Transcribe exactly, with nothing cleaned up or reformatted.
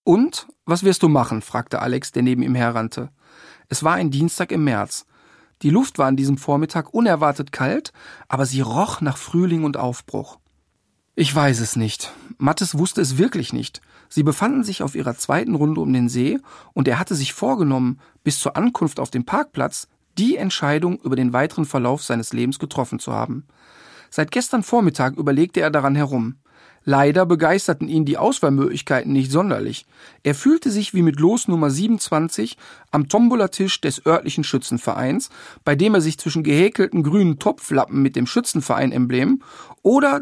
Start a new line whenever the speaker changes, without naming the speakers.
Und, was wirst du machen?, fragte Alex, der neben ihm herrannte. Es war ein Dienstag im März. Die Luft war an diesem Vormittag unerwartet kalt, aber sie roch nach Frühling und Aufbruch. Ich weiß es nicht. Mathis wusste es wirklich nicht. Sie befanden sich auf ihrer zweiten Runde um den See und er hatte sich vorgenommen, bis zur Ankunft auf dem Parkplatz die Entscheidung über den weiteren Verlauf seines Lebens getroffen zu haben. Seit gestern Vormittag überlegte er daran herum. Leider begeisterten ihn die Auswahlmöglichkeiten nicht sonderlich. Er fühlte sich wie mit Los Nummer siebenundzwanzig am Tombolatisch des örtlichen Schützenvereins, bei dem er sich zwischen gehäkelten grünen Topflappen mit dem Schützenverein-Emblem oder